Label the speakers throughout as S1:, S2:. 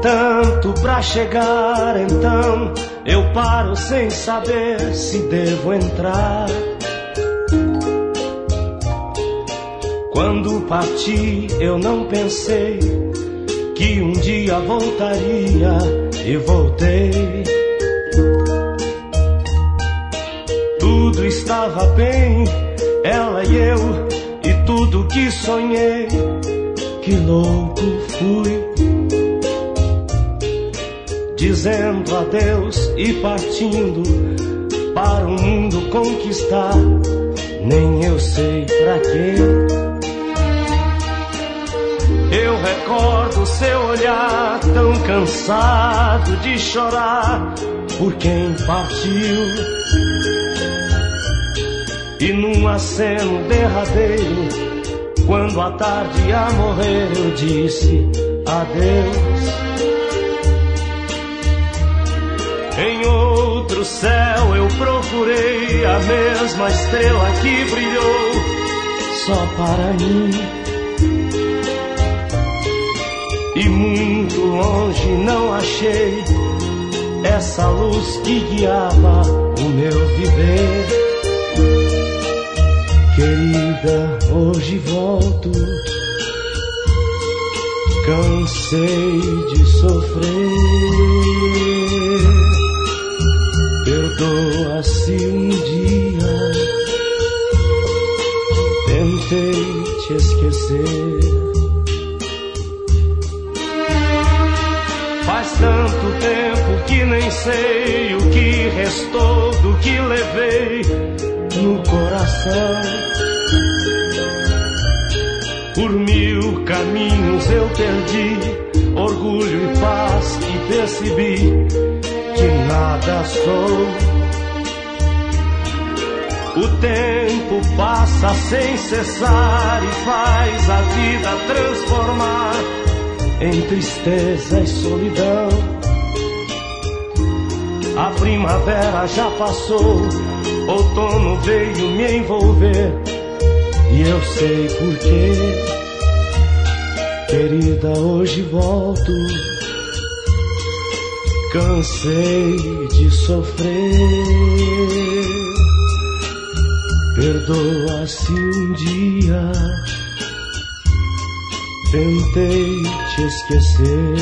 S1: tanto pra chegar, então eu paro sem saber se devo entrar. Quando parti eu não pensei que um dia voltaria, e voltei. Tudo estava bem, ela e eu, e tudo que sonhei. Que louco fui, dizendo adeus e partindo para o mundo conquistar. Nem eu sei pra quê. Eu recordo seu olhar tão cansado de chorar por quem partiu. E num aceno derradeiro, quando a tarde ia morrer, eu disse adeus. Em outro céu eu procurei a mesma estrela que brilhou só para mim. E muito longe não achei essa luz que guiava o meu viver. Querida, hoje volto, cansei de sofrer. Perdoa se um dia tentei te esquecer. Faz tanto tempo que nem sei o que restou do que levei no coração. Por 1000 caminhos eu perdi orgulho e paz e percebi que nada sou. O tempo passa sem cessar e faz a vida transformar em tristeza e solidão. A primavera já passou, outono veio me envolver, e eu sei porquê. Querida, hoje volto, cansei de sofrer. Perdoa se um dia tentei te esquecer.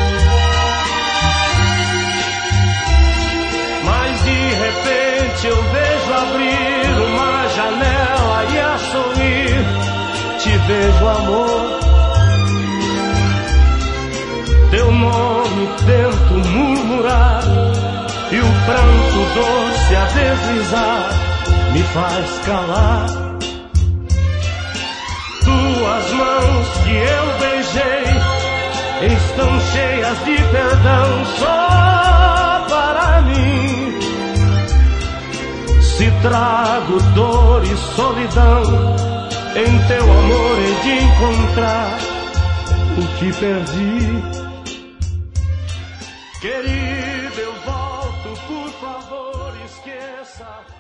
S1: Mas de repente eu vejo abrir uma janela e a sorrir te vejo, amor. Teu nome tento murmurar e o pranto doce a deslizar me faz calar. Tuas mãos que eu beijei estão cheias de perdão só para mim. Se trago dor e solidão, em teu amor hei de encontrar o que perdi. Querido, eu volto, por favor, esqueça.